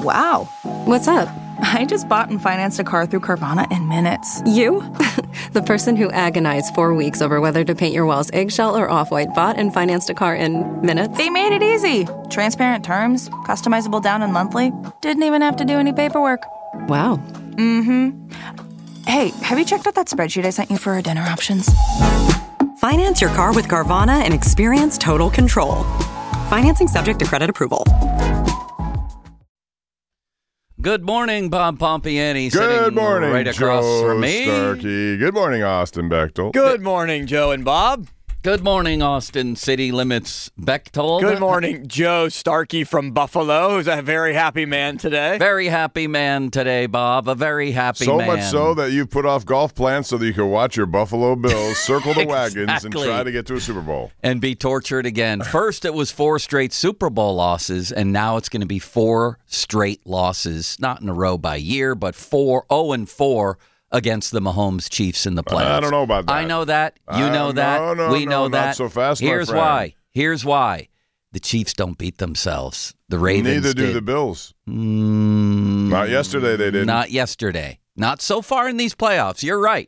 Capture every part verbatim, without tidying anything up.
Wow. What's up? I just bought and financed a car through Carvana in minutes. You? The person who agonized four weeks over whether to paint your walls eggshell or off-white bought and financed a car in minutes? They made it easy. Transparent terms, customizable down and monthly. Didn't even have to do any paperwork. Wow. Mm-hmm. Hey, have you checked out that spreadsheet I sent you for our dinner options? Finance your car with Carvana and experience total control. Financing subject to credit approval. Good morning, Bob Pompiani. Good morning, right across Joe from me. Starkey. Good morning, Austin Bechtel. Good morning, Joe and Bob. Good morning, Austin City Limits Bechtold. Good morning, Joe Starkey from Buffalo, who's a very happy man today. Very happy man today, Bob. A very happy so man. So much so that you put off golf plans so that you can watch your Buffalo Bills circle the exactly. wagons and try to get to a Super Bowl. And be tortured again. First, it was four straight Super Bowl losses, and now it's going to be four straight losses, not in a row by year, but four, oh and four against the Mahomes Chiefs in the playoffs. I don't know about that. I know that. You know uh, that. No, no, we know no, that. Not so fast, Here's my friend. why. Here's why. The Chiefs don't beat themselves. The Ravens Neither do did. the Bills. Mm, not yesterday they didn't. Not yesterday. Not so far in these playoffs. You're right.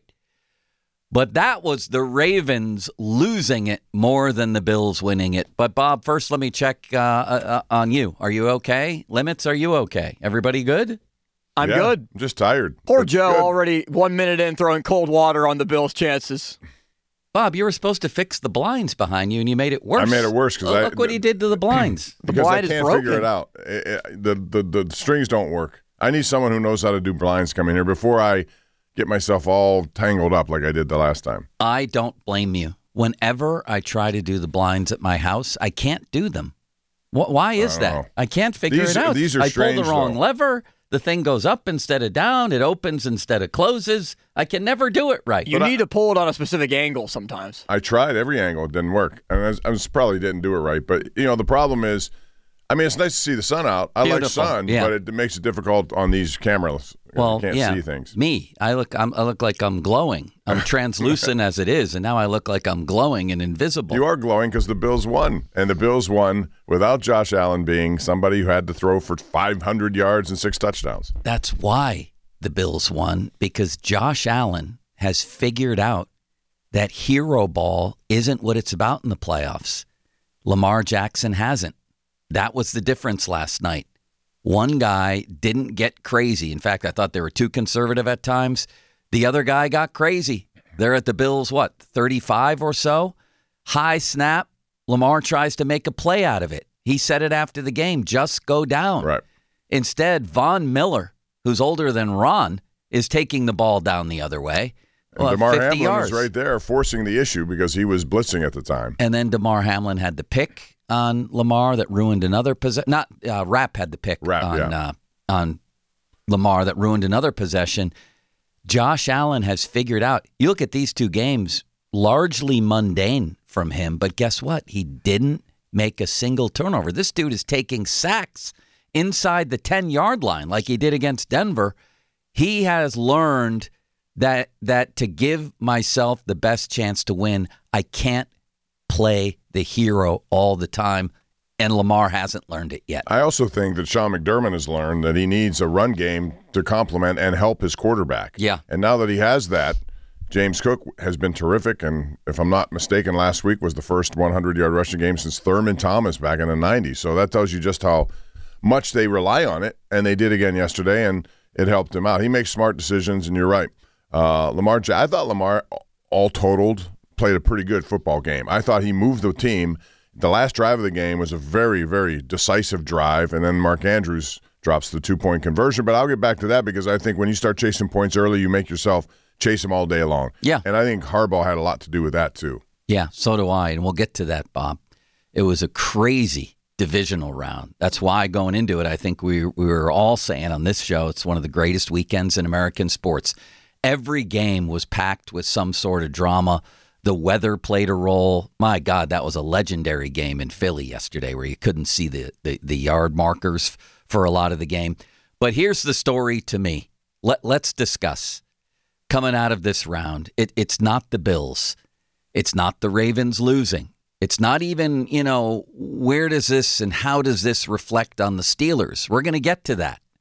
But that was the Ravens losing it more than the Bills winning it. But, Bob, first let me check uh, uh, on you. Are you okay? Limits, are you okay? Everybody good? I'm yeah, good. I'm just tired. Poor It's Joe good. already one minute in throwing cold water on the Bills' chances. Bob, you were supposed to fix the blinds behind you, and you made it worse. I made it worse because oh, I look what he did to the blinds. The because I blind is can't broken. figure it out. It- it- the, the the strings don't work. I need someone who knows how to do blinds come in here before I get myself all tangled up like I did the last time. I don't blame you. Whenever I try to do the blinds at my house, I can't do them. Wh- Why is I don't that? know. I can't figure These it are- out. these are I pull strange, the wrong though. lever. The thing goes up instead of down. It opens instead of closes. I can never do it right. You But need I- to pull it on a specific angle sometimes. I tried every angle. It didn't work. And I, was, I was probably didn't do it right. But, you know, the problem is, I mean, it's nice to see the sun out. I Beautiful, like sun, yeah. but it, it makes it difficult on these cameras. Well, you can't yeah, see things. me. I look. I'm, I look like I'm glowing. I'm translucent as it is, and now I look like I'm glowing and invisible. You are glowing because the Bills won. And the Bills won without Josh Allen being somebody who had to throw for five hundred yards and six touchdowns. That's why the Bills won, because Josh Allen has figured out that hero ball isn't what it's about in the playoffs. Lamar Jackson hasn't. That was the difference last night. One guy didn't get crazy. In fact, I thought they were too conservative at times. The other guy got crazy. They're at the Bills, what, thirty-five or so? High snap. Lamar tries to make a play out of it. He said it after the game, just go down. Right. Instead, Von Miller, who's older than Ron, is taking the ball down the other way. And Well, DeMar fifty Hamlin yards. is right there forcing the issue because he was blitzing at the time. And then DeMar Hamlin had the pick on Lamar that ruined another possession. Not uh, Rapp had the pick Rapp, on yeah. uh, on Lamar that ruined another possession. Josh Allen has figured out. You look at these two games, largely mundane from him, but guess what? He didn't make a single turnover. This dude is taking sacks inside the ten-yard line like he did against Denver. He has learned that that to give myself the best chance to win, I can't play the hero all the time, and Lamar hasn't learned it yet. I also think that Sean McDermott has learned that he needs a run game to complement and help his quarterback. Yeah. And now that he has that, James Cook has been terrific, and if I'm not mistaken, last week was the first hundred-yard rushing game since Thurman Thomas back in the nineties. So that tells you just how much they rely on it, and they did again yesterday, and it helped him out. He makes smart decisions, and you're right. Uh, Lamar, I thought Lamar, all totaled, played a pretty good football game. I thought he moved the team. The last drive of the game was a very, very decisive drive, and then Mark Andrews drops the two-point conversion. But I'll get back to that because I think when you start chasing points early, you make yourself chase them all day long. Yeah. And I think Harbaugh had a lot to do with that, too. Yeah, so do I, and we'll get to that, Bob. It was a crazy divisional round. That's why going into it, I think we, we were all saying on this show, it's one of the greatest weekends in American sports. Every game was packed with some sort of drama. The weather played a role. My God, that was a legendary game in Philly yesterday where you couldn't see the, the, the yard markers for a lot of the game. But here's the story to me. Let, let's discuss. Coming out of this round, it, it's not the Bills. It's not the Ravens losing. It's not even, you know, where does this and how does this reflect on the Steelers? We're going to get to that.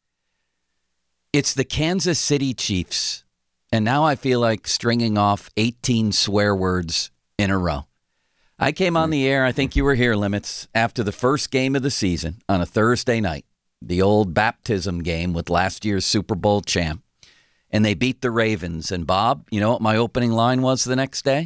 It's the Kansas City Chiefs. And now I feel like stringing off eighteen swear words in a row. I came on the air, I think you were here, Limits, after the first game of the season on a Thursday night, the old baptism game with last year's Super Bowl champ. And they beat the Ravens. And Bob, you know what my opening line was the next day?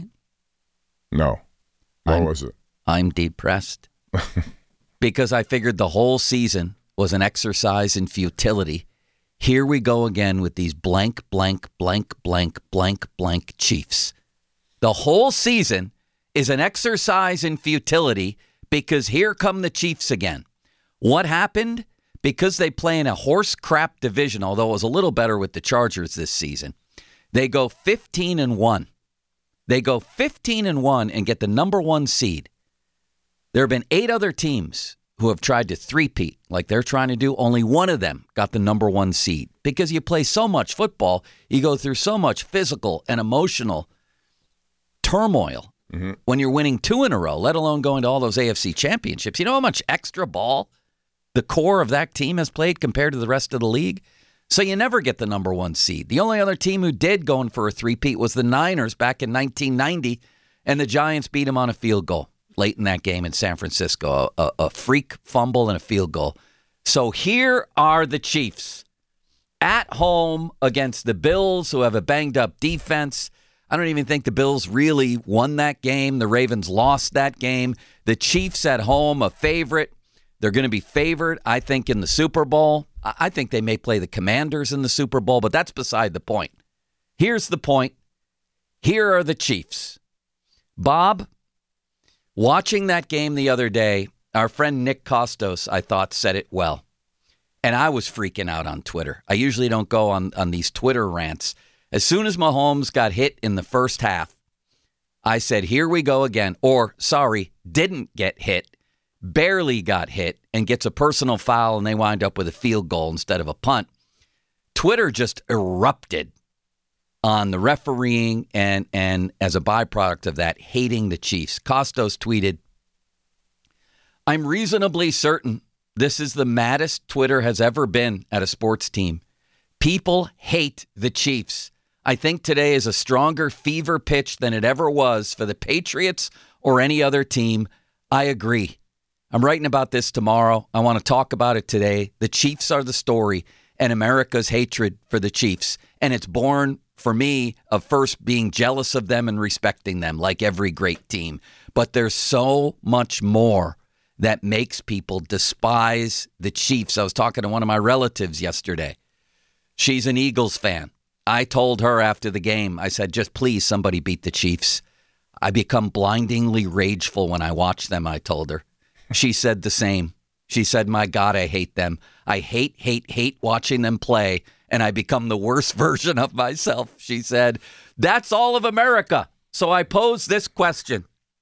No. What I'm, was it? I'm depressed. Because I figured the whole season was an exercise in futility. Here we go again with these blank, blank, blank, blank, blank, blank Chiefs. The whole season is an exercise in futility because here come the Chiefs again. What happened? Because they play in a horse crap division, although it was a little better with the Chargers this season, they go fifteen and one. They go fifteen and one and get the number one seed. There have been eight other teams who have tried to three-peat like they're trying to do. Only one of them got the number one seed. Because you play so much football, you go through so much physical and emotional turmoil mm-hmm. when you're winning two in a row, let alone going to all those A F C championships. You know how much extra ball the core of that team has played compared to the rest of the league? So you never get the number one seed. The only other team who did going for a three-peat was the Niners back in nineteen ninety, and the Giants beat them on a field goal late in that game in San Francisco, a, a, a freak fumble and a field goal. So here are the Chiefs at home against the Bills, who have a banged-up defense. I don't even think the Bills really won that game. The Ravens lost that game. The Chiefs at home, a favorite. They're going to be favored, I think, in the Super Bowl. I think they may play the Commanders in the Super Bowl, but that's beside the point. Here's the point. Here are the Chiefs. Bob, watching that game the other day, our friend Nick Costos, I thought, said it well. And I was freaking out on Twitter. I usually don't go on, on these Twitter rants. As soon as Mahomes got hit in the first half, I said, here we go again. Or, sorry, didn't get hit. Barely got hit and gets a personal foul, and they wind up with a field goal instead of a punt. Twitter just erupted on the refereeing and, and as a byproduct of that, hating the Chiefs. Costos tweeted, I'm reasonably certain this is the maddest Twitter has ever been at a sports team. People hate the Chiefs. I think today is a stronger fever pitch than it ever was for the Patriots or any other team. I agree. I'm writing about this tomorrow. I want to talk about it today. The Chiefs are the story and America's hatred for the Chiefs. And it's born, for me, of first being jealous of them and respecting them like every great team. But there's so much more that makes people despise the Chiefs. I was talking to one of my relatives yesterday. She's an Eagles fan. I told her after the game, I said, just please, somebody beat the Chiefs. I become blindingly rageful when I watch them, I told her. She said the same. She said, my God, I hate them. I hate, hate, hate watching them play, and I become the worst version of myself. She said, that's all of America. So I pose this question.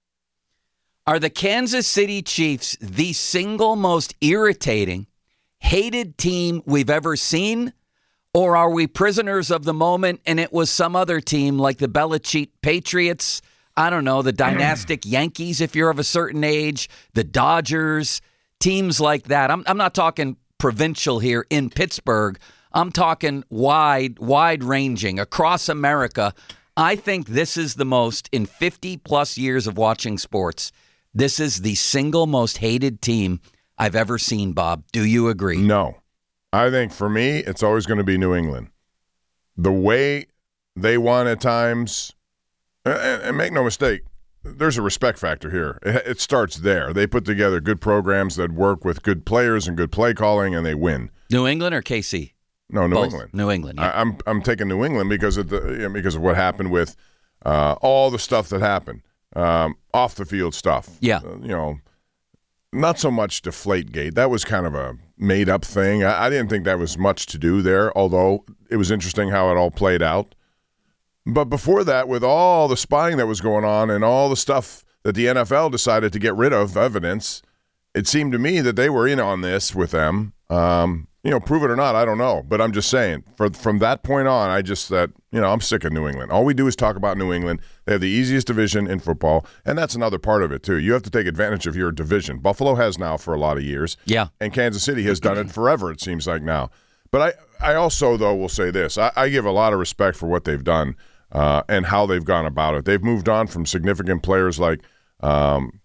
Are the Kansas City Chiefs the single most irritating, hated team we've ever seen? Or are we prisoners of the moment and it was some other team like the Belichick Patriots? I don't know, the dynastic Yankees, if you're of a certain age, the Dodgers, teams like that. I'm I'm not talking provincial here in Pittsburgh. I'm talking wide, wide-ranging across America. I think this is the most, in fifty-plus years of watching sports, this is the single most hated team I've ever seen, Bob. Do you agree? No. I think for me, it's always going to be New England. The way they won at times, and, and make no mistake, there's a respect factor here. It, it starts there. They put together good programs that work with good players and good play calling, and they win. New England or K C? No, New Both. England. New England. Yeah. I, I'm I'm taking New England because of the you know, because of what happened with uh, all the stuff that happened, um, off the field stuff. Yeah, uh, you know, not so much Deflategate. That was kind of a made up thing. I, I didn't think that was much to do there, although it was interesting how it all played out. But before that, with all the spying that was going on and all the stuff that the N F L decided to get rid of evidence, it seemed to me that they were in on this with them. Um, you know, prove it or not, I don't know. But I'm just saying, for, from that point on, I just that, you know, I'm sick of New England. All we do is talk about New England. They have the easiest division in football, and that's another part of it, too. You have to take advantage of your division. Buffalo has now for a lot of years. Yeah. And Kansas City has done it forever, it seems like now. But I also, though, will say this. I, I give a lot of respect for what they've done uh, and how they've gone about it. They've moved on from significant players like um,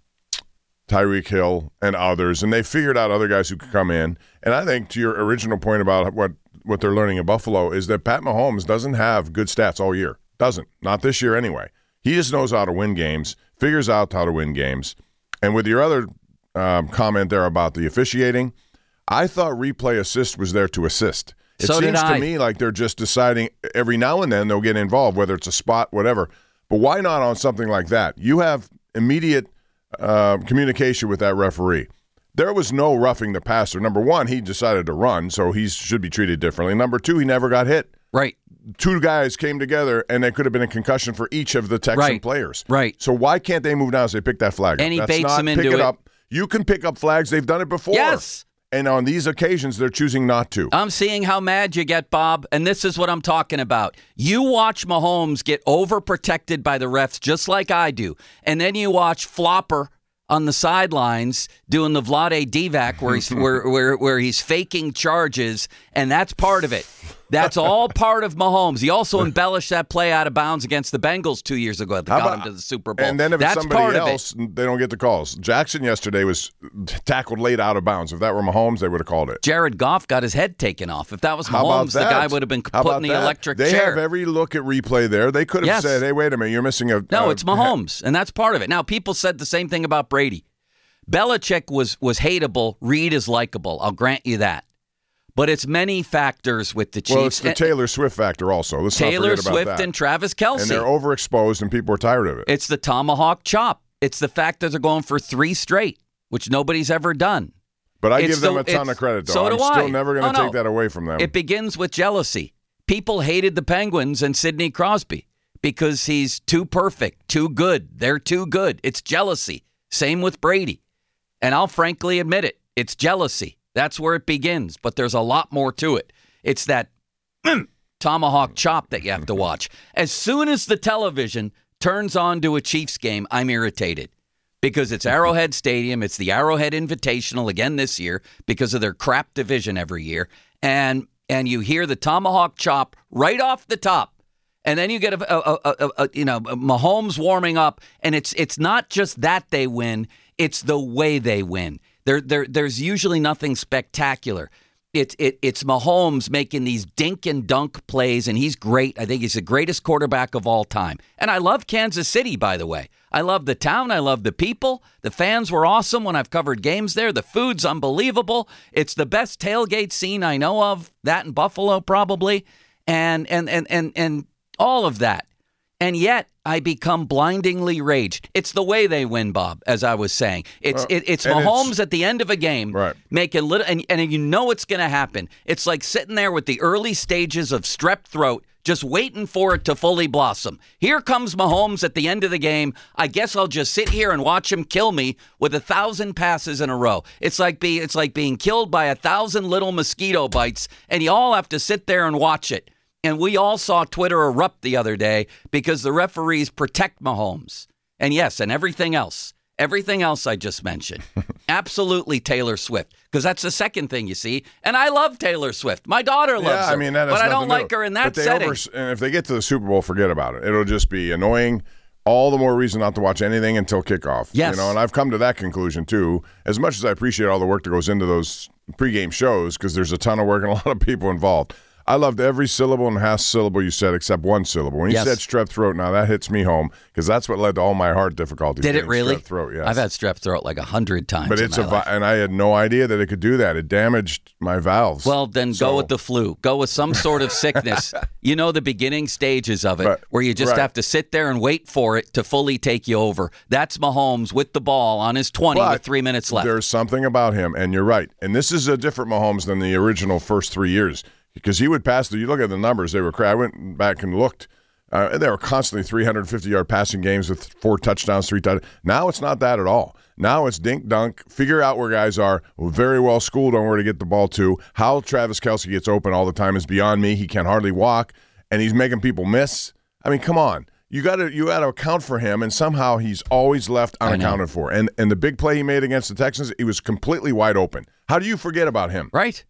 Tyreek Hill and others, and they figured out other guys who could come in. And I think to your original point about what, what they're learning in Buffalo is that Pat Mahomes doesn't have good stats all year. Doesn't. Not this year anyway. He just knows how to win games, figures out how to win games. And with your other um, comment there about the officiating, I thought replay assist was there to assist. It so seems did I. to me like they're just deciding every now and then they'll get involved, whether it's a spot, whatever. But why not on something like that? You have immediate uh, communication with that referee. There was no roughing the passer. Number one, he decided to run, so he should be treated differently. Number two, he never got hit. Right. Two guys came together, and there could have been a concussion for each of the Texan right. players. Right. So why can't they move down and say, pick that flag up? And he That's baits not them pick into it it. up. You can pick up flags. They've done it before. Yes. And on these occasions, they're choosing not to. I'm seeing how mad you get, Bob, and this is what I'm talking about. You watch Mahomes get overprotected by the refs just like I do, and then you watch Flopper on the sidelines doing the Vlade Divac where he's where, where where he's faking charges, and that's part of it. That's all part of Mahomes. He also embellished that play out of bounds against the Bengals two years ago that got about, him to the Super Bowl. And then if that's it's somebody part else, of it. they don't get the calls. Jackson yesterday was tackled late out of bounds. If that were Mahomes, they would have called it. Jared Goff got his head taken off. If that was How about Mahomes, the that? guy would have been How put about in the that? electric they chair. They have every look at replay there. They could have Yes. said, hey, wait a minute, you're missing a... No, uh, it's Mahomes, and that's part of it. Now, people said the same thing about Brady. Belichick was was hateable. Reed is likable. I'll grant you that. But it's many factors with the Chiefs. Well, it's the Taylor Swift factor also. Let's Taylor not forget about Swift that. and Travis Kelce. And they're overexposed, and people are tired of it. It's the tomahawk chop. It's the fact that they're going for three straight, which nobody's ever done. But I It's give them the- a ton it's- of credit, though. so I'm do still I. never going Oh, to no. take that away from them. It begins with jealousy. People hated the Penguins and Sidney Crosby because he's too perfect, too good. They're too good. It's jealousy. Same with Brady. And I'll frankly admit it. It's jealousy. That's where it begins. But there's a lot more to it. It's that mm, tomahawk chop that you have to watch. As soon as the television turns on to a Chiefs game, I'm irritated. Because it's Arrowhead Stadium. It's the Arrowhead Invitational again this year because of their crap division every year. And and you hear the tomahawk chop right off the top. And then you get a, a, a, a, a you know Mahomes warming up, and it's it's not just that they win, it's the way they win. There there there's usually nothing spectacular. It's it, it's Mahomes making these dink and dunk plays, and he's great. I think he's the greatest quarterback of all time. And I love Kansas City, by the way. I love the town. I love the people. The fans were awesome when I've covered games there. The food's unbelievable. It's the best tailgate scene I know of. That in Buffalo, probably. And and and and and all of that. And yet, I become blindingly raged. It's the way they win, Bob, as I was saying. It's Uh, it, it's and Mahomes it's- at the end of a game Right. making little, and, and you know it's going to happen. It's like sitting there with the early stages of strep throat, just waiting for it to fully blossom. Here comes Mahomes at the end of the game. I guess I'll just sit here and watch him kill me with a thousand passes in a row. It's like be it's like being killed by a thousand little mosquito bites, and you all have to sit there and watch it. And we all saw Twitter erupt the other day because the referees protect Mahomes. And yes, and everything else. Everything else I just mentioned. Absolutely Taylor Swift. Because that's the second thing you see. And I love Taylor Swift. My daughter loves yeah, her. I mean, that has but I nothing don't to like do. her in But that they setting. over- and if they get to the Super Bowl, forget about it. It'll just be annoying. All the more reason not to watch anything until kickoff. Yes. You know, and I've come to that conclusion, too. As much as I appreciate all the work that goes into those pregame shows, because there's a ton of work and a lot of people involved, I loved every syllable and half syllable you said except one syllable. When you Yes. said strep throat, now that hits me home because that's what led to all my heart difficulties. Did it getting really? Strep throat, yes. I've had strep throat like a hundred times. But in it's my a life. vi- and I had no idea that it could do that. It damaged my valves. Well, then So- go with the flu. Go with some sort of sickness. You know the beginning stages of it, But- where you just right. have to sit there and wait for it to fully take you over. That's Mahomes with the ball on his twenty But with three minutes left. There's something about him, and you're right. And this is a different Mahomes than the original first three years because he would pass. The, you look at the numbers; they were. cra- I went back and looked. Uh, and they were constantly three hundred fifty yard passing games with four touchdowns, three touchdowns. Now it's not that at all. Now it's dink dunk. Figure out where guys are. Very well schooled on where to get the ball to. How Travis Kelce gets open all the time is beyond me. He can hardly walk, and he's making people miss. I mean, come on. You got to you got to account for him, and somehow he's always left unaccounted for. And and the big play he made against the Texans, he was completely wide open. How do you forget about him? Right.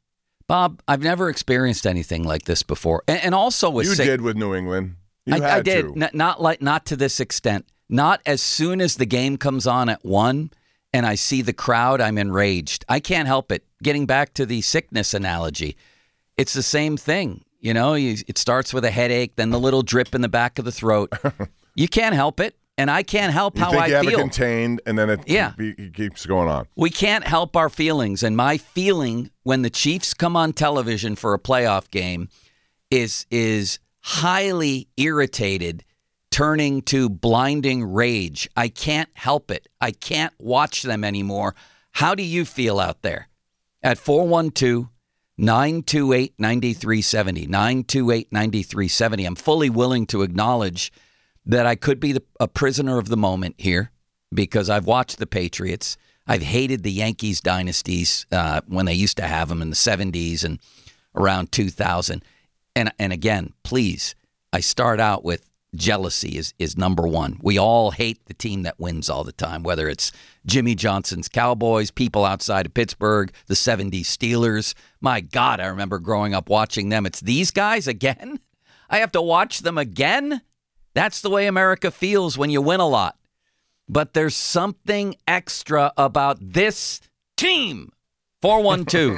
Bob, I've never experienced anything like this before. And, and also with You sick, did with New England. You I, had I did. to. N- not like not to this extent. Not as soon as the game comes on at one and I see the crowd, I'm enraged. I can't help it. Getting back to the sickness analogy, it's the same thing. You know, you, it starts with a headache, then the little drip in the back of the throat. You can't help it, and I can't help You how think I you have feel. it contained, and then it, Yeah. keep- it keeps going on. We can't help our feelings, and my feeling when the Chiefs come on television for a playoff game is is highly irritated, turning to blinding rage. I can't help it. I can't watch them anymore. How do you feel out there? At four one two, nine two eight, nine three seven zero, nine two eight, nine three seven zero, I'm fully willing to acknowledge that I could be the, a prisoner of the moment here because I've watched the Patriots. I've hated the Yankees dynasties uh, when they used to have them in the seventies and around two thousand. And and again, please, I start out with jealousy is, is number one. We all hate the team that wins all the time, whether it's Jimmy Johnson's Cowboys, people outside of Pittsburgh, the seventies Steelers. My God, I remember growing up watching them. It's these guys again? I have to watch them again? That's the way America feels when you win a lot. But there's something extra about this team. four one two.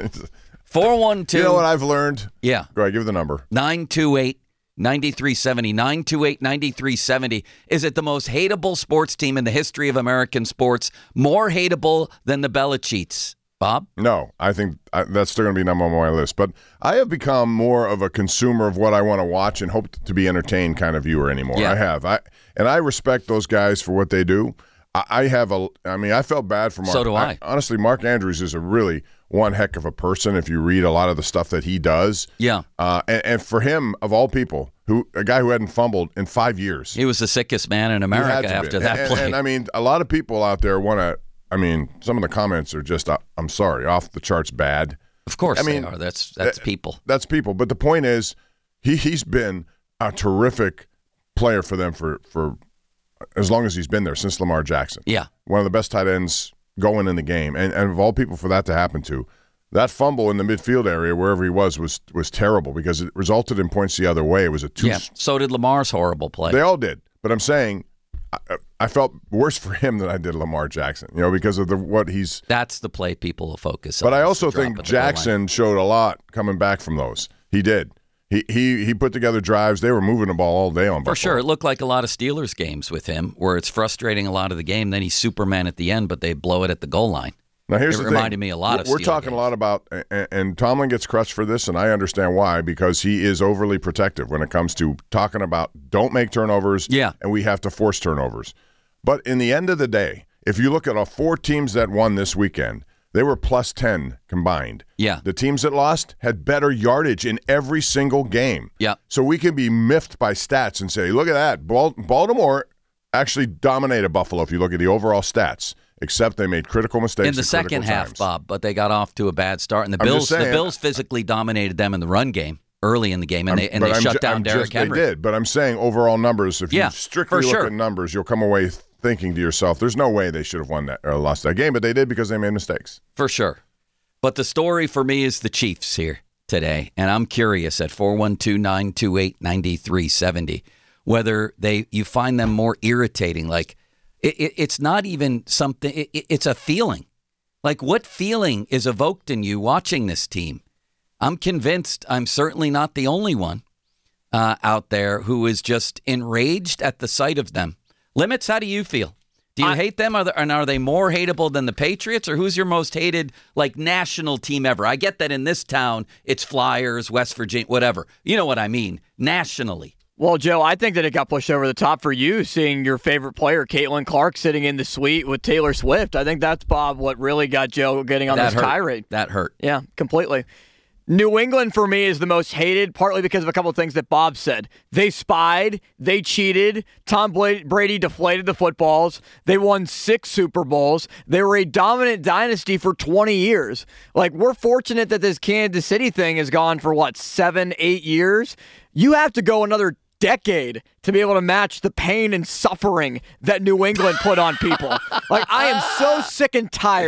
four one two. You know what I've learned? Yeah. Go ahead, give the number. nine two eight, nine three seven zero. nine two eight, nine three seven zero. Is it the most hateable sports team in the history of American sports? More hateable than the Belichick's? Bob? No, I think I, that's still going to be number one on my list. But I have become more of a consumer of what I want to watch and hope to be entertained kind of viewer anymore. Yeah. I have. I And I respect those guys for what they do. I, I have a, I mean, I felt bad for Mark. So do I. Honestly, Mark Andrews is a really one heck of a person if you read a lot of the stuff that he does. Yeah. Uh, and, and for him, of all people, who a guy who hadn't fumbled in five years. He was the sickest man in He had America to after be. that and, play. And, and I mean, a lot of people out there want to, I mean, some of the comments are just, uh, I'm sorry, off the charts bad. Of course I mean, they are. That's that's uh, people. That's people. But the point is, he, he's been a terrific player for them for, for as long as he's been there, since Lamar Jackson. Yeah. One of the best tight ends going in the game. And, and of all people for that to happen to, that fumble in the midfield area, wherever he was, was was terrible because it resulted in points the other way. It was a two. Yeah. So did Lamar's horrible play. They all did. But I'm saying, I, I felt worse for him than I did Lamar Jackson, you know, because of the what he's. That's the play people will focus on. But I is also the drop think at the goal line. Jackson showed a lot coming back from those. He did. He he he put together drives. They were moving the ball all day on Buffalo. For sure. It looked like a lot of Steelers games with him where it's frustrating a lot of the game. Then he's Superman at the end, but they blow it at the goal line. Now here's It the reminded thing. me a lot of We're, we're Steeler talking games. a lot about, and, and Tomlin gets crushed for this, and I understand why, because he is overly protective when it comes to talking about don't make turnovers, Yeah. and we have to force turnovers. But in the end of the day, if you look at all four teams that won this weekend, they were plus ten combined. Yeah. The teams that lost had better yardage in every single game. Yeah. So we can be miffed by stats and say, look at that. Bal- Baltimore actually dominated Buffalo if you look at the overall stats, except they made critical mistakes in the at second critical half, times. Bob, but they got off to a bad start. And the I'm Bills just saying- the Bills physically dominated them in the run game early in the game, and they and But they I'm shut ju- down I'm Derrick just- Henry. They did, but I'm saying overall numbers, if Yeah, you strictly for look sure. at numbers, you'll come away thinking to yourself, there's no way they should have won that or lost that game, but they did because they made mistakes. For sure. But the story for me is the Chiefs here today. And I'm curious at four one two, nine two eight, nine three seven zero whether they you find them more irritating. Like it, it, it's not even something, it, it, it's a feeling. Like what feeling is evoked in you watching this team? I'm convinced I'm certainly not the only one uh, out there who is just enraged at the sight of them. Limits, how do you feel? Do you I- hate them, or and are they more hateable than the Patriots, or who's your most hated, like, national team ever? I get that in this town, it's Flyers, West Virginia, whatever. You know what I mean, nationally. Well, Joe, I think that it got pushed over the top for you seeing your favorite player, Caitlin Clark, sitting in the suite with Taylor Swift. I think that's, Bob, what really got Joe getting on That this hurt. tirade. That hurt. Yeah, completely. New England, for me, is the most hated, partly because of a couple of things that Bob said. They spied. They cheated. Tom Brady deflated the footballs. They won six Super Bowls. They were a dominant dynasty for twenty years. Like, we're fortunate that this Kansas City thing has gone for, what, seven, eight years? You have to go another decade to be able to match the pain and suffering that New England put on people. Like, I am so sick and tired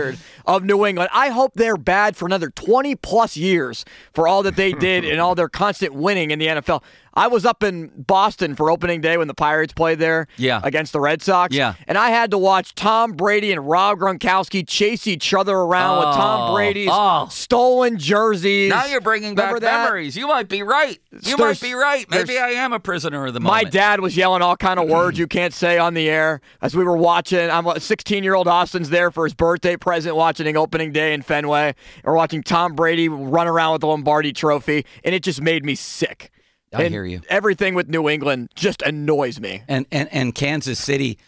of New England. I hope they're bad for another twenty plus years for all that they did and all their constant winning in the N F L. I was up in Boston for opening day when the Pirates played there yeah. against the Red Sox. Yeah. And I had to watch Tom Brady and Rob Gronkowski chase each other around oh, with Tom Brady's oh. stolen jerseys. Now you're bringing Remember back that? memories. You might be right. You There's, might be right. Maybe I am a prisoner of the My moment. dad was yelling all kind of words you can't say on the air as we were watching. I'm a sixteen-year-old Austin's there for his birthday present watching opening day in Fenway. And we're watching Tom Brady run around with the Lombardi Trophy, and it just made me sick. I and hear you. Everything with New England just annoys me. And and, and Kansas City,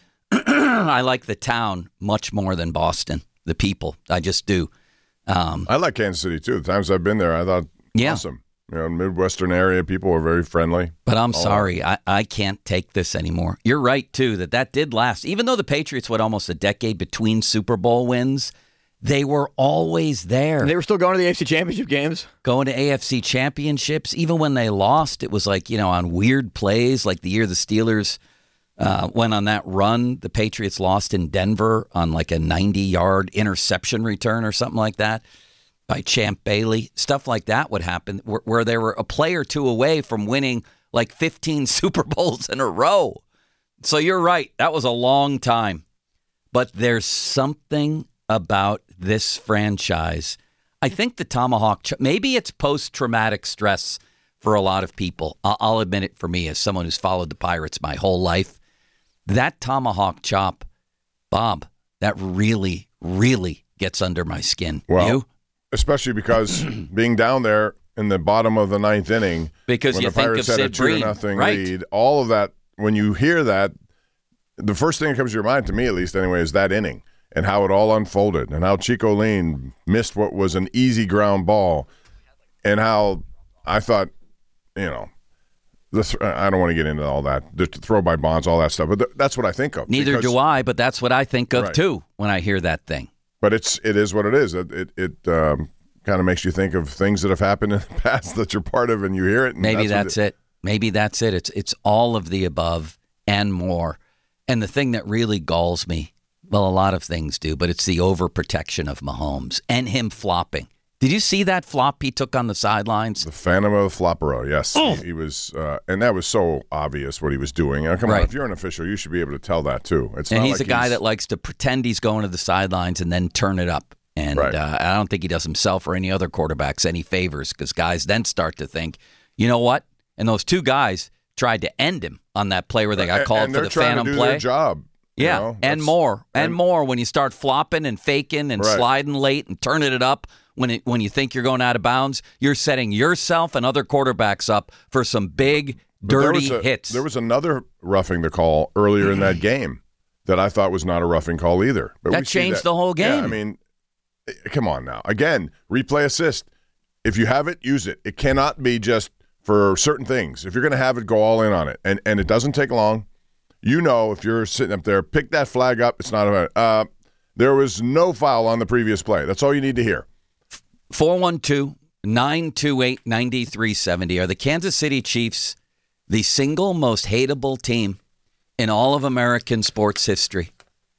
I like the town much more than Boston. The people, I just do. Um, I like Kansas City too. The times I've been there, I thought yeah. awesome. You know, Midwestern area, people were very friendly. But I'm sorry, I, I can't take this anymore. You're right too that that did last. Even though the Patriots went almost a decade between Super Bowl wins, they were always there. And they were still going to the A F C Championship games. Going to A F C Championships. Even when they lost, it was like, you know, on weird plays, like the year the Steelers uh, went on that run. The Patriots lost in Denver on like a ninety-yard interception return or something like that by Champ Bailey. Stuff like that would happen where, where they were a play or two away from winning like fifteen Super Bowls in a row. So you're right. That was a long time. But there's something about this franchise. I think the Tomahawk, maybe it's post-traumatic stress for a lot of people. I'll admit it for me as someone who's followed the Pirates my whole life. That Tomahawk chop, Bob, that really, really gets under my skin. Well, you? Especially because being down there in the bottom of the ninth inning, because when you the think Pirates of had Sid a two Bream, to nothing right? lead, all of that, when you hear that, the first thing that comes to your mind, to me at least anyway, is that inning and how it all unfolded and how Chico Lane missed what was an easy ground ball and how I thought, you know, the th- I don't want to get into all that, the throw by Bonds, all that stuff, but th- that's what I think of. Neither because, do I, but that's what I think of right. too when I hear that thing. But it's it is what it is. It it, it um, kind of makes you think of things that have happened in the past that you're part of, and you hear it. And Maybe that's, that's it, it. Maybe that's it. It's it's all of the above and more. And the thing that really galls me, well, a lot of things do, but it's the overprotection of Mahomes and him flopping. Did you see that flop he took on the sidelines? The Phantom of Floppero, yes. Oh. He, he was, uh, and that was so obvious what he was doing. Now, come Right. on, if you're an official, you should be able to tell that too. It's And not he's like a guy that likes to pretend he's going to the sidelines and then turn it up. And Right. uh, I don't think he does himself or any other quarterbacks any favors because guys then start to think, you know what? And those two guys tried to end him on that play where they got called and for they're the trying phantom to do play. their job. you Yeah, know? and That's- more, and, and- more when you start flopping and faking and Right. sliding late and turning it up when it when you think you're going out of bounds, you're setting yourself and other quarterbacks up for some big, But there dirty was a- hits. There was another roughing the call earlier in that game that I thought was not a roughing call either. But That we see changed that. the whole Yeah, game. I mean, eh, come on now. Again, replay assist. If you have it, use it. It cannot be just for certain things. If you're going to have it, go all in on it. And and it doesn't take long. You know, if you're sitting up there, pick that flag up. It's not a uh, there was no foul on the previous play. That's all you need to hear. four one two, nine two eight, nine three seven zero. Are the Kansas City Chiefs the single most hateable team in all of American sports history?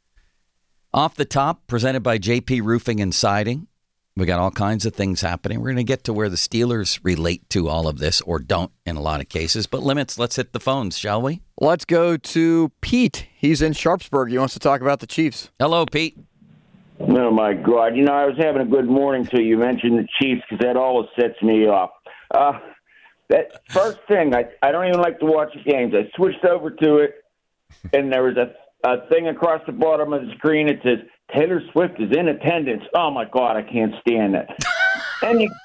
Off the top, presented by J P Roofing and Siding. We got all kinds of things happening. We're going to get to where the Steelers relate to all of this, or don't in a lot of cases. But limits, let's hit the phones, shall we? Let's go to Pete. He's in Sharpsburg. He wants to talk about the Chiefs. Hello, Pete. Oh, my God. You know, I was having a good morning till you mentioned the Chiefs because that always sets me off. Uh, that first thing, I, I don't even like to watch the games. I switched over to it, and there was a, a thing across the bottom of the screen that says, Taylor Swift is in attendance. Oh, my God, I can't stand it. and you,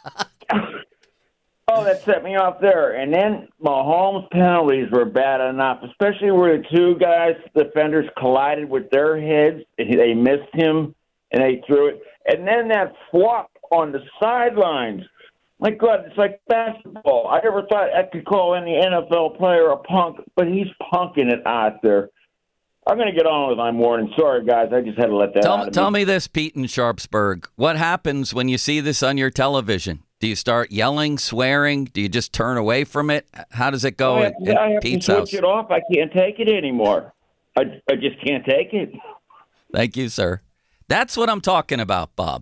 Oh, that set me off there. And then Mahomes' penalties were bad enough, especially where the two guys, defenders, collided with their heads. They missed him, and they threw it. And then that flop on the sidelines. My God, it's like basketball. I never thought I could call any N F L player a punk, but he's punking it out there. I'm going to get on with my morning. Sorry, guys. I just had to let that Tell, out of tell me. me this, Pete in Sharpsburg. What happens when you see this on your television? Do you start yelling, swearing? Do you just turn away from it? How does it go I at, have, at I have Pete's to switch house? it off. I can't take it anymore. I, I just can't take it. Thank you, sir. That's what I'm talking about, Bob.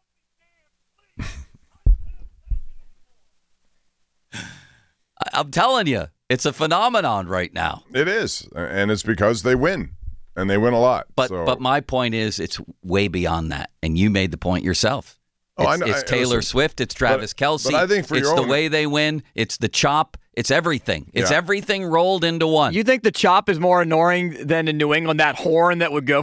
I'm telling you, it's a phenomenon right now. It is, and it's because they win, and they win a lot. But so. but my point is, it's way beyond that, and you made the point yourself. Oh, It's, I know, it's I- Taylor listen, Swift, it's Travis but- Kelce. but I think for it's your the own- way they win. It's the chop. It's everything. It's Yeah. everything rolled into one. You think the chop is more annoying than in New England, that horn that would go,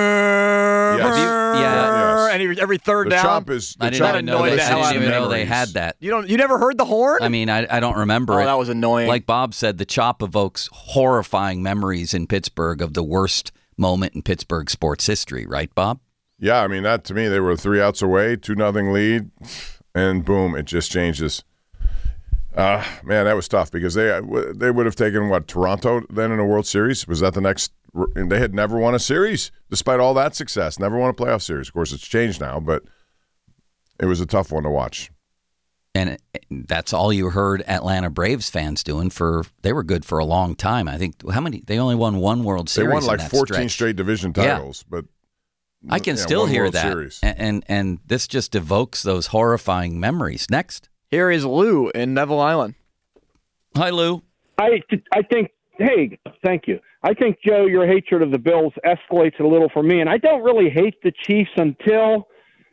yes. Yes. every, every third The down? chop is. The I didn't chop even know annoyed they, the hell I out didn't of even know me. they had that. You don't. You never heard the horn? I mean, I, I don't remember Oh, it. that was annoying. Like Bob said, the chop evokes horrifying memories in Pittsburgh of the worst moment in Pittsburgh sports history, right, Bob? Yeah, I mean, that to me, they were three outs away, two nothing lead, and boom, it just changes. Uh, man, that was tough because they they would have taken, what, Toronto then in a World Series? Was that the next? They had never won a series despite all that success, never won a playoff series. Of course, it's changed now, but it was a tough one to watch. And that's all you heard Atlanta Braves fans doing for, they were good for a long time. I think, how many, they only won one World Series. They won in like that fourteen stretch. straight division Yeah. titles, but I can yeah, still one hear World that. Series. And, and and this just evokes those horrifying memories. Next. Here is Lou in Neville Island. Hi, Lou. I, I think, hey, thank you. I think, Joe, your hatred of the Bills escalates a little for me. And I don't really hate the Chiefs until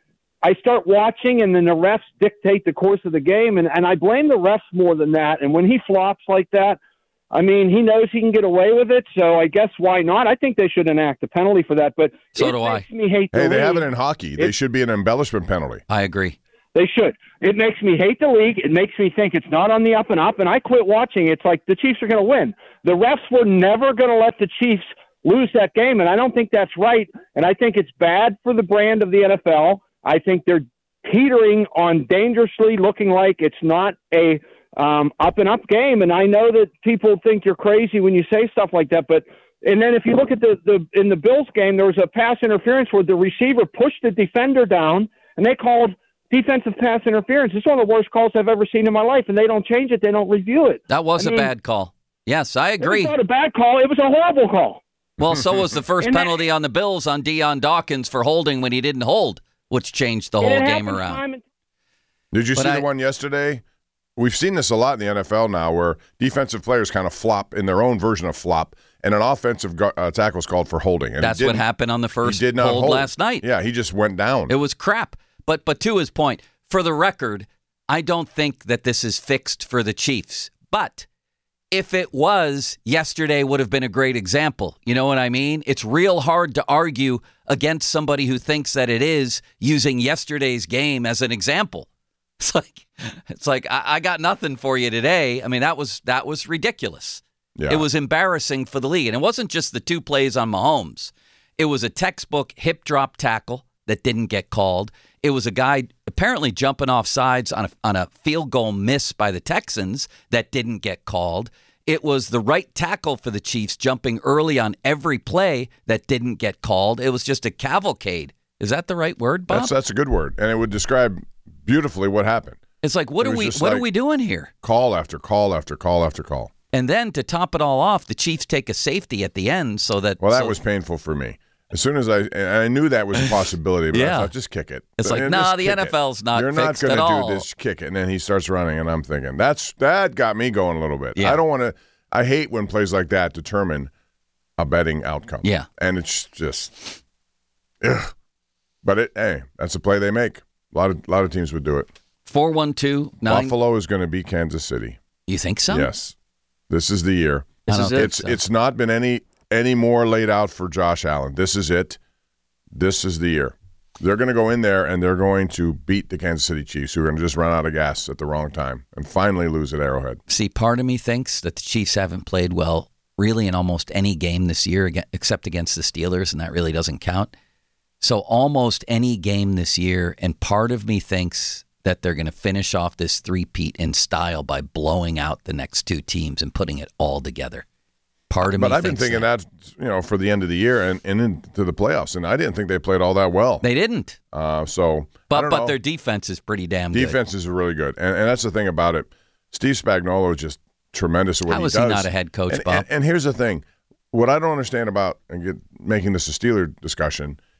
I start watching and then the refs dictate the course of the game. And, and I blame the refs more than that. And when he flops like that, I mean, he knows he can get away with it. So I guess why not? I think they should enact a penalty for that. But So it do I. makes me hate the hey, they league. have it in hockey. They It- should be an embellishment penalty. I agree. They should. It makes me hate the league. It makes me think it's not on the up and up, and I quit watching. It's like the Chiefs are going to win. The refs were never going to let the Chiefs lose that game, and I don't think that's right, and I think it's bad for the brand of the N F L. I think they're teetering on dangerously looking like it's not a um, up-and-up game, and I know that people think you're crazy when you say stuff like that, but and then if you look at the, the in the Bills game, there was a pass interference where the receiver pushed the defender down, and they called defensive pass interference. It's one of the worst calls I've ever seen in my life, and they don't change it. They don't review it. That was I a mean, bad call. Yes, I It agree. was not a bad call. It was a horrible call. Well, so was the first And that- penalty on the Bills on Deion Dawkins for holding when he didn't hold, which changed the And whole it game happens around. time and- Did you But see I- the one yesterday? We've seen this a lot in the N F L now where defensive players kind of flop in their own version of flop, and an offensive gu- uh, tackle is called for holding. And he That's what didn't- happened on the he first did not hold hold last night. Yeah, he just went down. It was crap. But but to his point, for the record, I don't think that this is fixed for the Chiefs. But if it was, yesterday would have been a great example. You know what I mean? It's real hard to argue against somebody who thinks that it is using yesterday's game as an example. It's like it's like I, I got nothing for you today. I mean, that was that was ridiculous. Yeah. It was embarrassing for the league. And it wasn't just the two plays on Mahomes. It was a textbook hip drop tackle that didn't get called. It was a guy apparently jumping off sides on a, on a field goal miss by the Texans that didn't get called. It was the right tackle for the Chiefs jumping early on every play that didn't get called. It was just a cavalcade. Is that the right word, Bob? That's that's a good word, and it would describe beautifully what happened. It's like, what It are was we just what are like- we doing here? Call after call after call after call. And then to top it all off, the Chiefs take a safety at the end so that Well, that so- was painful for me. As soon as I, and I knew that was a possibility, but Yeah. I thought, just kick it. It's like, Just nah, the kick N F L's it. not You're not fixed gonna at all. do this. Kick it, and then he starts running, and I'm thinking that's that got me going a little bit. Yeah. I don't want to. I hate when plays like that determine a betting outcome. Yeah. and it's just, ugh. But it, hey, that's a play they make. A lot of a lot of teams would do it. four one two nine. Buffalo is going to beat Kansas City. You think so? Yes, this is the year. This is it. It's it's not been any any more laid out for Josh Allen. This is it. This is the year. They're going to go in there and they're going to beat the Kansas City Chiefs, who are going to just run out of gas at the wrong time and finally lose at Arrowhead. See, part of me thinks that the Chiefs haven't played well really in almost any game this year ag- except against the Steelers, and that really doesn't count. So almost any game this year, and part of me thinks that they're going to finish off this three-peat in style by blowing out the next two teams and putting it all together. Part of But me I've been thinks thinking that. you know, for the end of the year and, and into the playoffs, and I didn't think they played all that well. They didn't. Uh, so, I But don't but know. their defense is pretty damn good. defense is really good, and, and that's the thing about it. Steve Spagnuolo is just tremendous at what How he is does. he not a head coach, and, Bob? And, and here's the thing: what I don't understand about and get, making this a Steeler discussion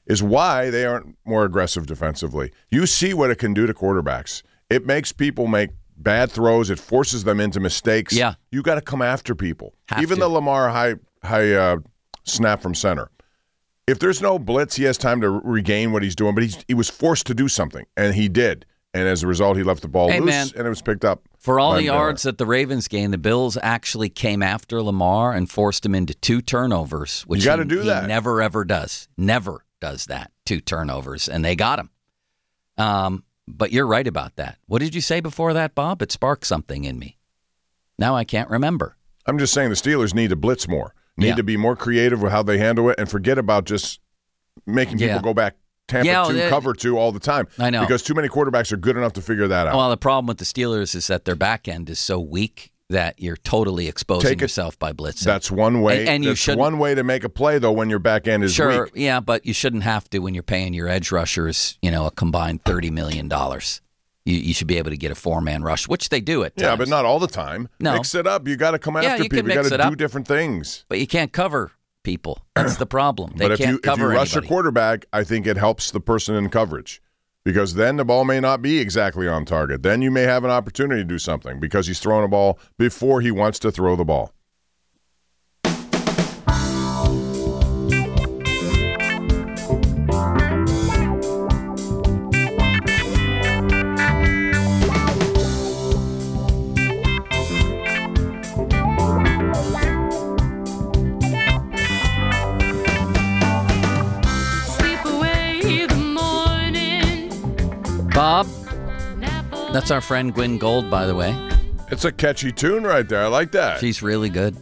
is why they aren't more aggressive defensively. You see what it can do to quarterbacks. It makes people make bad throws. It forces them into mistakes. Yeah. You got to come after people. Have Even to. the Lamar high high uh, snap from center. If there's no blitz, he has time to regain what he's doing, but he's, he was forced to do something, and he did. And as a result, he left the ball Hey, loose, man. and it was picked up. For all by the Miller. yards at the Ravens game, the Bills actually came after Lamar and forced him into two turnovers, which You gotta he, do he that. never, ever does. Never does that, two turnovers, and they got him. Um, but you're right about that. What did you say before that, Bob? It sparked something in me. Now I can't remember. I'm just saying the Steelers need to blitz more, need Yeah. to be more creative with how they handle it, and forget about just making people Yeah. go back Tampa Yeah, two, well, cover two all the time. I know. Because too many quarterbacks are good enough to figure that out. Well, the problem with the Steelers is that their back end is so weak that you're totally exposing Take it- yourself by blitzing. That's one way. And- and you that's shouldn't- one way to make a play, though, when your back end is Sure, weak. yeah, but you shouldn't have to when you're paying your edge rushers, you know, a combined thirty million dollars. You, you should be able to get a four-man rush, which they do at times. Yeah, but not all the time. No. Mix it up. You got to come Yeah, after you can people. You mix got it to do up. different things. But you can't cover people. That's the problem. They but if can't you if cover you rush anybody. your quarterback, I think it helps the person in coverage. Because then the ball may not be exactly on target. Then you may have an opportunity to do something because he's throwing a ball before he wants to throw the ball. Bob, that's our friend Gwen Gold, by the way. It's a catchy tune right there. I like that. She's really good.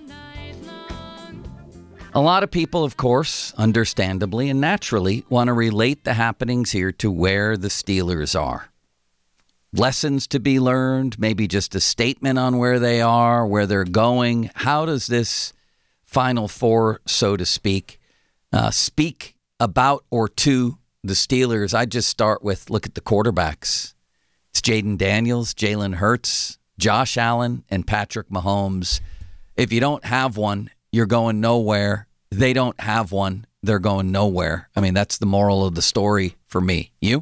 A lot of people, of course, understandably and naturally, want to relate the happenings here to where the Steelers are. Lessons to be learned, maybe just a statement on where they are, where they're going. How does this Final Four, so to speak, uh, speak about or to the Steelers? I just start with, look at the quarterbacks. It's Jaden Daniels, Jalen Hurts, Josh Allen, and Patrick Mahomes. If you don't have one, you're going nowhere. They don't have one. They're going nowhere. I mean, that's the moral of the story for me. You?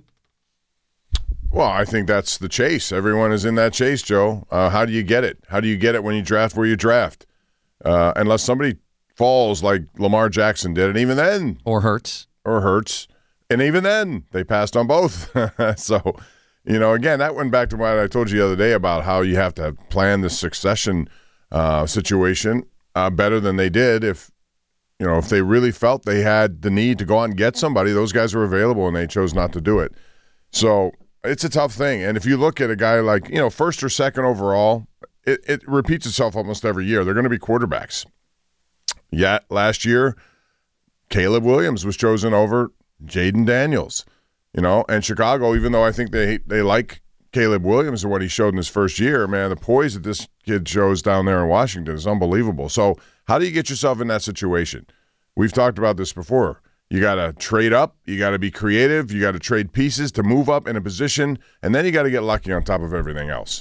Well, I think that's the chase. Everyone is in that chase, Joe. Uh, how do you get it? How do you get it when you draft where you draft? Uh, unless somebody falls like Lamar Jackson did, and even then. Or Hurts. Or Hurts. And even then, they passed on both. So, you know, again, that went back to what I told you the other day about how you have to plan the succession uh, situation uh, better than they did. If, you know, if they really felt they had the need to go out and get somebody, those guys were available and they chose not to do it. So it's a tough thing. And if you look at a guy like, you know, first or second overall, it, it repeats itself almost every year. They're going to be quarterbacks. Yeah, last year, Caleb Williams was chosen over Jaden Daniels, you know, and Chicago, even though I think they they like Caleb Williams and what he showed in his first year, man, the poise that this kid shows down there in Washington is unbelievable. So how do you get yourself in that situation? We've talked about this before. You got to trade up. You got to be creative. You got to trade pieces to move up in a position, and then you got to get lucky on top of everything else.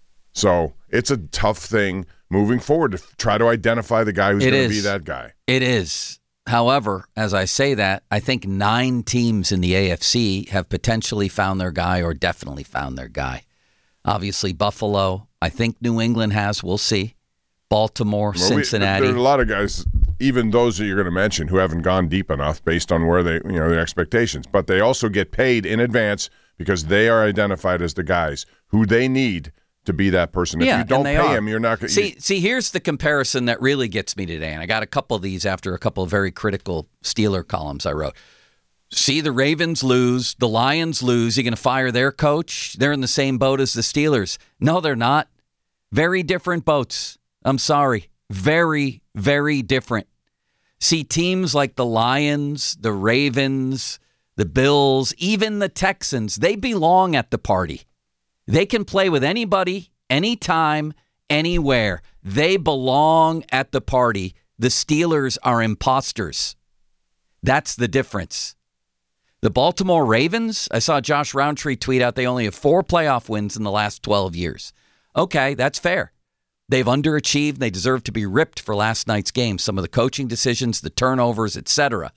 So it's a tough thing moving forward to try to identify the guy who's It going to is. be that guy. It is. However, as I say that, I think nine teams in the A F C have potentially found their guy or definitely found their guy. Obviously, Buffalo. I think New England has. We'll see. Baltimore, Well, we- Cincinnati. there's a lot of guys, even those that you're going to mention, who haven't gone deep enough based on where they, you know, their expectations. But they also get paid in advance because they are identified as the guys who they need to be that person. If yeah, you don't and they pay are. him, you're not going to see. See, here's the comparison that really gets me today, and I got a couple of these after a couple of very critical Steeler columns I wrote. See, the Ravens lose, the Lions lose. You're going to fire their coach? They're in the same boat as the Steelers. No, they're not. Very different boats. I'm sorry. Very, very different. See, teams like the Lions, the Ravens, the Bills, even the Texans, they belong at the party. They can play with anybody, anytime, anywhere. They belong at the party. The Steelers are imposters. That's the difference. The Baltimore Ravens, I saw Josh Roundtree tweet out they only have four playoff wins in the last twelve years. Okay, that's fair. They've underachieved. They deserve to be ripped for last night's game. Some of the coaching decisions, the turnovers, et cetera.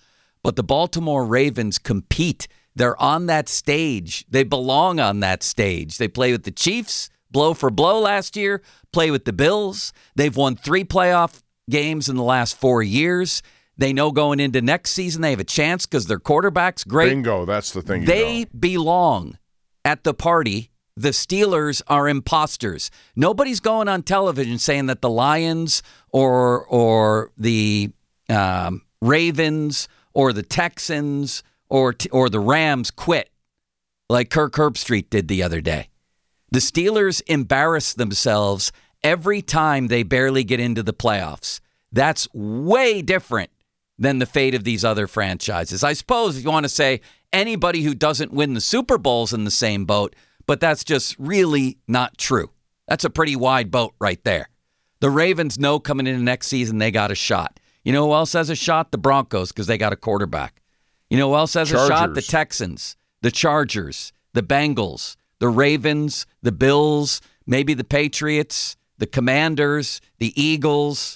But the Baltimore Ravens compete. They're on that stage. They belong on that stage. They play with the Chiefs, blow for blow last year, play with the Bills. They've won three playoff games in the last four years. They know going into next season they have a chance because their quarterback's great. Bingo, that's the thing. You they know. belong at the party. The Steelers are imposters. Nobody's going on television saying that the Lions or or the um, Ravens or the Texans or or the Rams quit like Kirk Herbstreit did the other day. The Steelers embarrass themselves every time they barely get into the playoffs. That's way different than the fate of these other franchises. I suppose if you want to say anybody who doesn't win the Super Bowl's in the same boat, but that's just really not true. That's a pretty wide boat right there. The Ravens know coming into next season they got a shot. You know who else has a shot? The Broncos, because they got a quarterback. You know who else has Chargers. a shot? The Texans, the Chargers, the Bengals, the Ravens, the Bills, maybe the Patriots, the Commanders, the Eagles,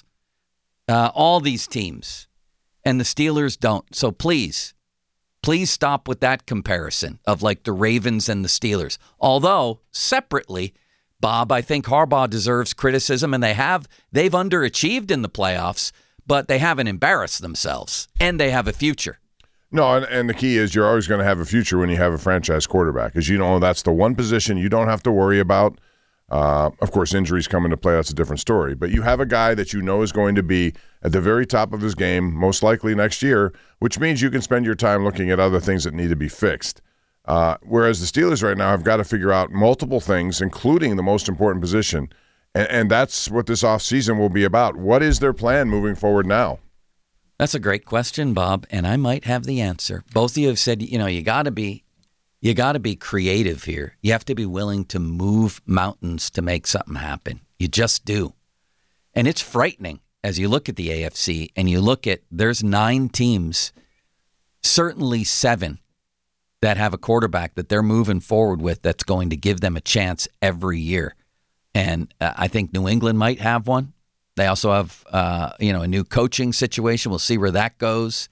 uh, all these teams. And the Steelers don't. So please, please stop with that comparison of like the Ravens and the Steelers. Although, separately, Bob, I think Harbaugh deserves criticism, and they have. They've underachieved in the playoffs, but they haven't embarrassed themselves, and they have a future. No, and, and the key is you're always going to have a future when you have a franchise quarterback. As you know, that's the one position you don't have to worry about. Uh, of course, injuries come into play. That's a different story. But you have a guy that you know is going to be at the very top of his game, most likely next year, which means you can spend your time looking at other things that need to be fixed. Uh, whereas the Steelers right now have got to figure out multiple things, including the most important position. And, and that's what this offseason will be about. What is their plan moving forward now? That's a great question, Bob, and I might have the answer. Both of you have said, you know, you got to be you got to be creative here. You have to be willing to move mountains to make something happen. You just do. And it's frightening as you look at the A F C and you look at there's nine teams, certainly seven, that have a quarterback that they're moving forward with that's going to give them a chance every year. And uh, I think New England might have one. They also have, uh, you know, a new coaching situation. We'll see where that goes.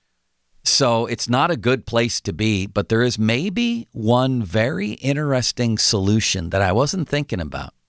So it's not a good place to be, but there is maybe one very interesting solution that I wasn't thinking about.